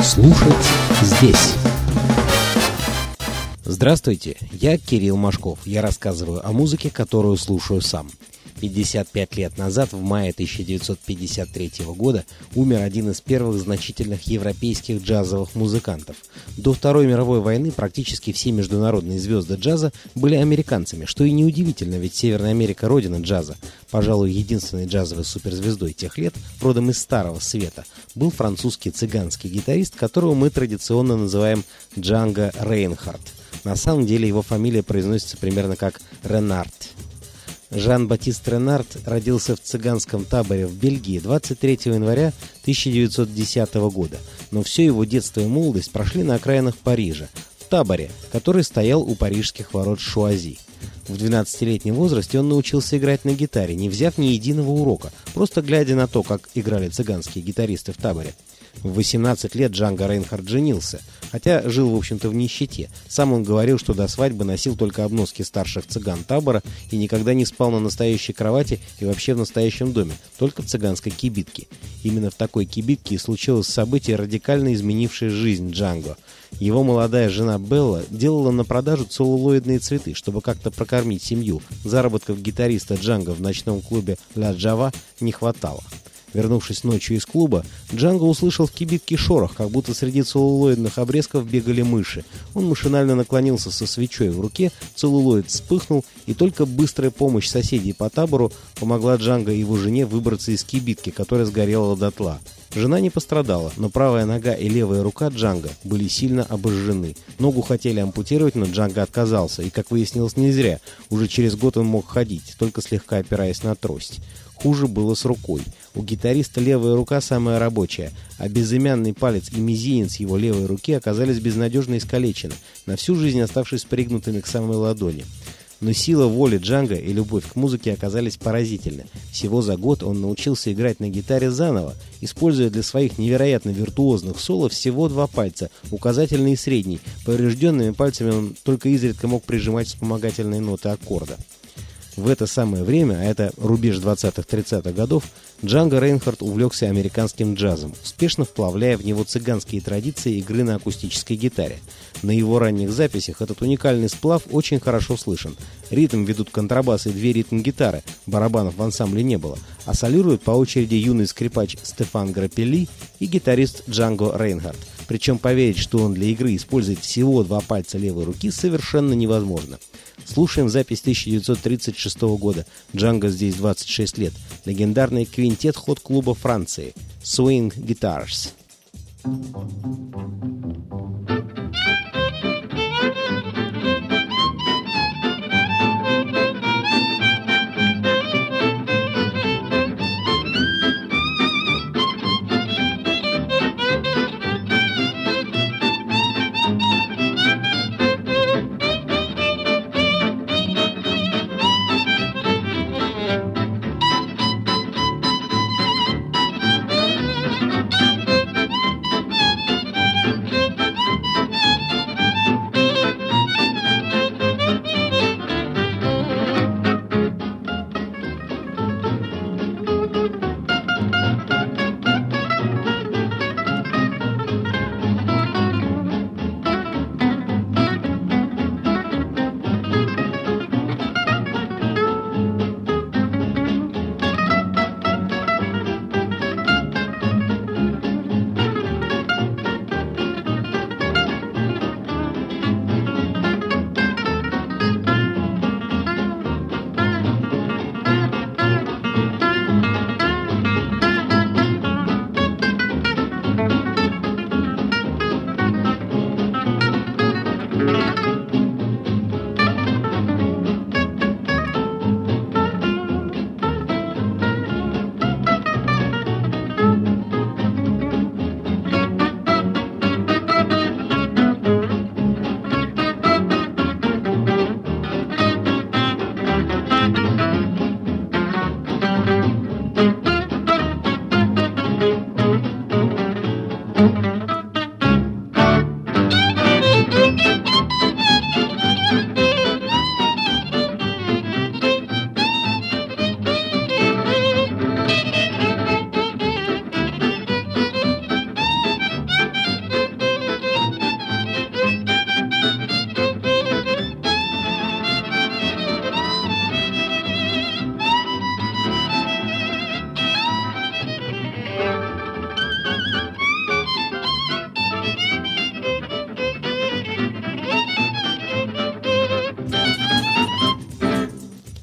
Слушать здесь. Здравствуйте, я Кирилл Машков. Я рассказываю о музыке, которую слушаю сам. 55 лет назад, в мае 1953 года, умер один из первых значительных европейских джазовых музыкантов. До Второй мировой войны практически все международные звезды джаза были американцами, что и неудивительно, ведь Северная Америка – родина джаза. Пожалуй, единственной джазовой суперзвездой тех лет, родом из Старого Света, был французский цыганский гитарист, которого мы традиционно называем Джанго Рейнхард. На самом деле его фамилия произносится примерно как Ренард. Жан-Батист Ренард родился в цыганском таборе в Бельгии 23 января 1910 года, но все его детство и молодость прошли на окраинах Парижа, в таборе, который стоял у парижских ворот Шуази. В 12-летнем возрасте он научился играть на гитаре, не взяв ни единого урока, просто глядя на то, как играли цыганские гитаристы в таборе. В 18 лет Джанго Рейнхард женился, хотя жил, в общем-то, в нищете. Сам он говорил, что до свадьбы носил только обноски старших цыган табора и никогда не спал на настоящей кровати и вообще в настоящем доме, только в цыганской кибитке. Именно в такой кибитке и случилось событие, радикально изменившее жизнь Джанго. Его молодая жена Белла делала на продажу целлулоидные цветы, чтобы как-то прокормить семью. Заработков гитариста Джанго в ночном клубе «Ла Джава» не хватало. Вернувшись ночью из клуба, Джанго услышал в кибитке шорох, как будто среди целлулоидных обрезков бегали мыши. Он машинально наклонился со свечой в руке, целлулоид вспыхнул, и только быстрая помощь соседей по табору помогла Джанго и его жене выбраться из кибитки, которая сгорела дотла. Жена не пострадала, но правая нога и левая рука Джанго были сильно обожжены. Ногу хотели ампутировать, но Джанго отказался, и, как выяснилось, не зря. Уже через год он мог ходить, только слегка опираясь на трость. Хуже было с рукой. У гитариста левая рука самая рабочая, а безымянный палец и мизинец его левой руки оказались безнадежно искалечены, на всю жизнь оставшись пригнутыми к самой ладони. Но сила воли Джанго и любовь к музыке оказались поразительны. Всего за год он научился играть на гитаре заново, используя для своих невероятно виртуозных соло всего два пальца, указательный и средний. Поврежденными пальцами он только изредка мог прижимать вспомогательные ноты аккорда. В это самое время, а это рубеж 20-30-х годов, Джанго Рейнхард увлекся американским джазом, успешно вплавляя в него цыганские традиции игры на акустической гитаре. На его ранних записях этот уникальный сплав очень хорошо слышен. Ритм ведут контрабас и две ритм-гитары, барабанов в ансамбле не было, а солируют по очереди юный скрипач Стефан Граппелли и гитарист Джанго Рейнхард. Причем поверить, что он для игры использует всего два пальца левой руки, совершенно невозможно. Слушаем запись 1936 года. Джанго здесь 26 лет. Легендарный квинтет хот-клуба Франции Swing Guitars.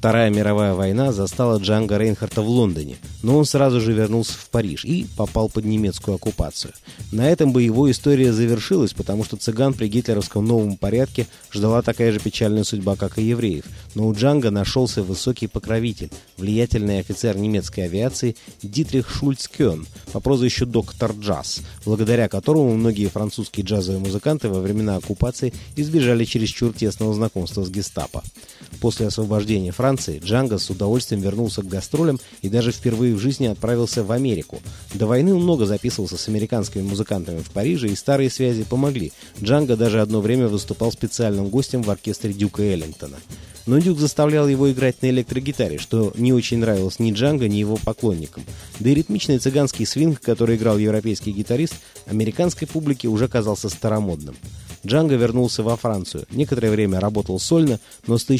Вторая мировая война застала Джанго Рейнхарта в Лондоне, но он сразу же вернулся в Париж и попал под немецкую оккупацию. На этом бы его история завершилась, потому что цыган при гитлеровском новом порядке ждала такая же печальная судьба, как и евреев. Но у Джанго нашелся высокий покровитель, влиятельный офицер немецкой авиации Дитрих Шульц-Кёльн, по прозвищу «Доктор Джаз», благодаря которому многие французские джазовые музыканты во времена оккупации избежали чересчур тесного знакомства с гестапо. После освобождения Франции Джанго с удовольствием вернулся к гастролям и даже впервые в жизни отправился в Америку. До войны он много записывался с американскими музыкантами в Париже, и старые связи помогли. Джанго даже одно время выступал специальным гостем в оркестре Дюка Эллингтона. Но Дюк заставлял его играть на электрогитаре, что не очень нравилось ни Джанго, ни его поклонникам. Да и ритмичный цыганский свинг, который играл европейский гитарист, американской публике уже казался старомодным. Джанго вернулся во Францию. Некоторое время работал сольно, но с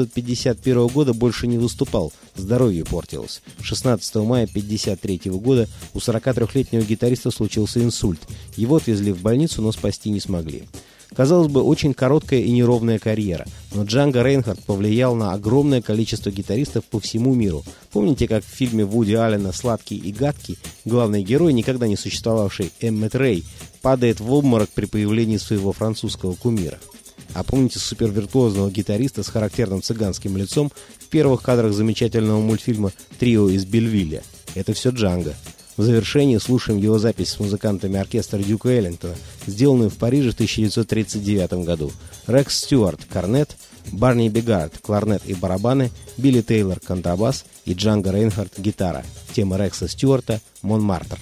1951 года больше не выступал. Здоровье портилось. 16 мая 1953 года у 43-летнего гитариста случился инсульт. Его отвезли в больницу, но спасти не смогли. Казалось бы, очень короткая и неровная карьера, но Джанго Рейнхарт повлиял на огромное количество гитаристов по всему миру. Помните, как в фильме Вуди Аллена «Сладкий и гадкий» главный герой, никогда не существовавший Эммет Рэй, падает в обморок при появлении своего французского кумира? А помните супервиртуозного гитариста с характерным цыганским лицом в первых кадрах замечательного мультфильма «Трио из Бельвилля»? Это все Джанго. В завершении слушаем его запись с музыкантами оркестра Дюка Эллингтона, сделанную в Париже в 1939 году. Рекс Стюарт – корнет, Барни Бигард – кларнет и барабаны, Билли Тейлор – контрабас и Джанго Рейнхарт – гитара. Тема Рекса Стюарта – «Монмартр».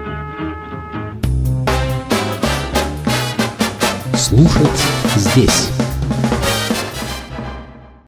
Слушать здесь.